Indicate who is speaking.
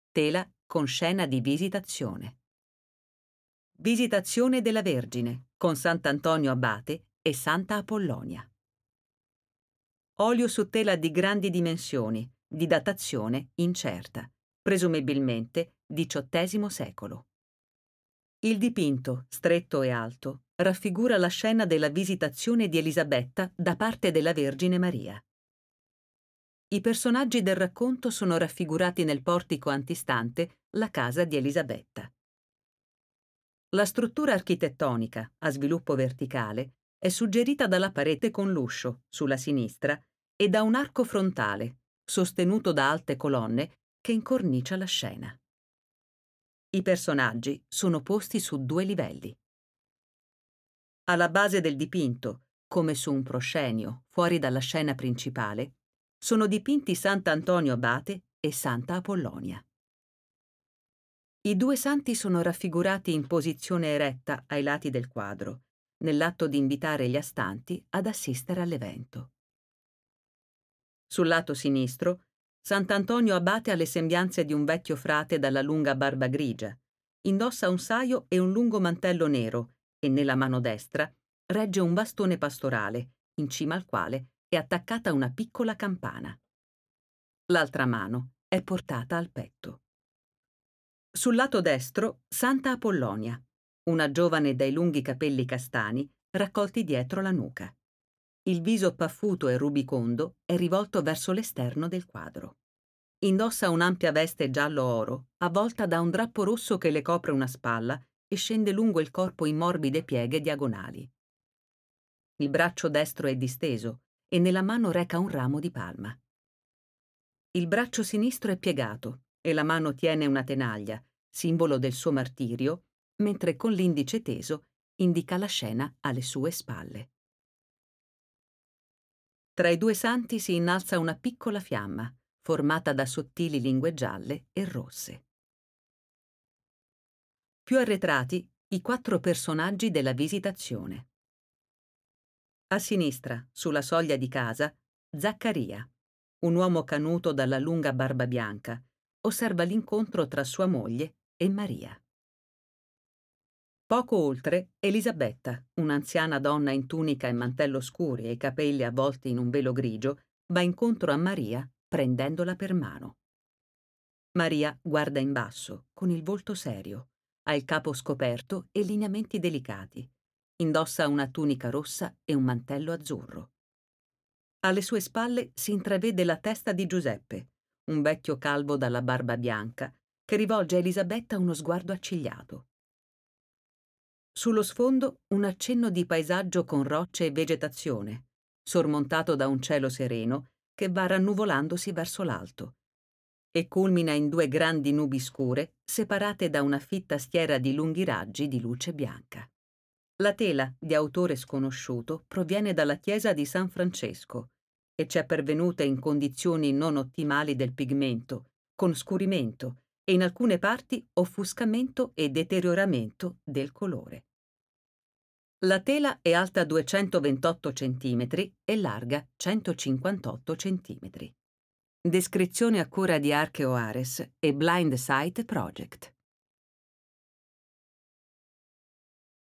Speaker 1: tela con scena di visitazione. Visitazione della Vergine con Sant'Antonio Abate e Santa Apollonia. Olio su tela di grandi dimensioni, di datazione incerta, presumibilmente XVIII secolo. Il dipinto, stretto e alto, raffigura la scena della visitazione di Elisabetta da parte della Vergine Maria. I personaggi del racconto sono raffigurati nel portico antistante la casa di Elisabetta. La struttura architettonica, a sviluppo verticale, è suggerita dalla parete con l'uscio, sulla sinistra, e da un arco frontale, sostenuto da alte colonne, che incornicia la scena. I personaggi sono posti su 2 livelli. Alla base del dipinto, come su un proscenio, fuori dalla scena principale, sono dipinti Sant'Antonio Abate e Santa Apollonia. I 2 santi sono raffigurati in posizione eretta ai lati del quadro, nell'atto di invitare gli astanti ad assistere all'evento. Sul lato sinistro, Sant'Antonio Abate ha le sembianze di un vecchio frate dalla lunga barba grigia, indossa un saio e un lungo mantello nero e nella mano destra regge un bastone pastorale, in cima al quale è attaccata una piccola campana. L'altra mano è portata al petto. Sul lato destro, Santa Apollonia, una giovane dai lunghi capelli castani raccolti dietro la nuca. Il viso paffuto e rubicondo è rivolto verso l'esterno del quadro. Indossa un'ampia veste giallo-oro, avvolta da un drappo rosso che le copre una spalla e scende lungo il corpo in morbide pieghe diagonali. Il braccio destro è disteso e nella mano reca un ramo di palma. Il braccio sinistro è piegato e la mano tiene una tenaglia, simbolo del suo martirio, mentre con l'indice teso indica la scena alle sue spalle. Tra i 2 santi si innalza una piccola fiamma, formata da sottili lingue gialle e rosse. Più arretrati, i 4 personaggi della Visitazione. A sinistra, sulla soglia di casa, Zaccaria, un uomo canuto dalla lunga barba bianca, osserva l'incontro tra sua moglie e Maria. Poco oltre, Elisabetta, un'anziana donna in tunica e mantello scuri e i capelli avvolti in un velo grigio, va incontro a Maria prendendola per mano. Maria guarda in basso, con il volto serio, ha il capo scoperto e lineamenti delicati. Indossa una tunica rossa e un mantello azzurro. Alle sue spalle si intravede la testa di Giuseppe, un vecchio calvo dalla barba bianca, che rivolge a Elisabetta uno sguardo accigliato. Sullo sfondo un accenno di paesaggio con rocce e vegetazione, sormontato da un cielo sereno che va rannuvolandosi verso l'alto e culmina in 2 grandi nubi scure separate da una fitta stiera di lunghi raggi di luce bianca. La tela, di autore sconosciuto, proviene dalla chiesa di San Francesco e ci è pervenuta in condizioni non ottimali del pigmento, con scurimento e in alcune parti offuscamento e deterioramento del colore. La tela è alta 228 cm e larga 158 cm. Descrizione a cura di Archeo Ares e Blind Site Project.